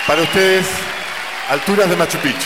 Para ustedes, alturas de Machu Picchu.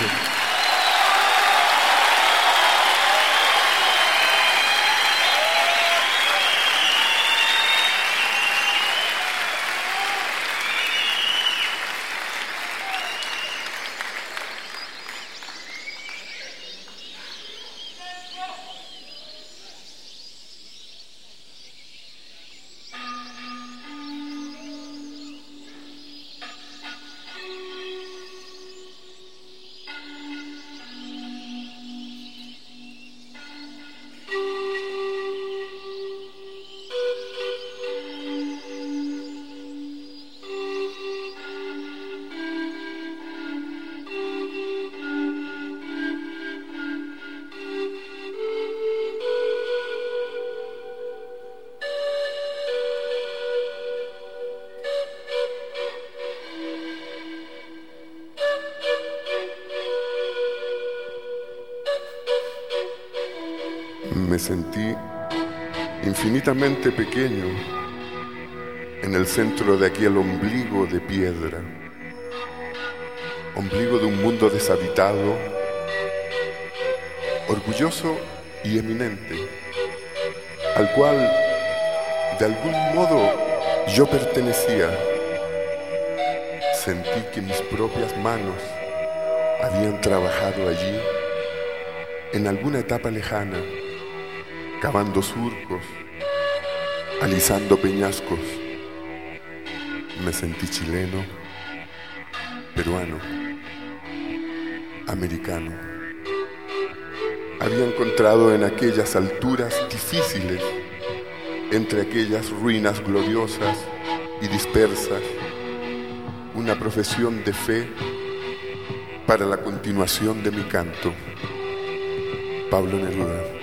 Me sentí infinitamente pequeño en el centro de aquel ombligo de piedra, ombligo de un mundo deshabitado, orgulloso y eminente, al cual de algún modo yo pertenecía. Sentí que mis propias manos habían trabajado allí en alguna etapa lejana, cavando surcos, alisando peñascos. Me sentí chileno, peruano, americano. Había encontrado en aquellas alturas difíciles, entre aquellas ruinas gloriosas y dispersas, una profesión de fe para la continuación de mi canto. Pablo Neruda.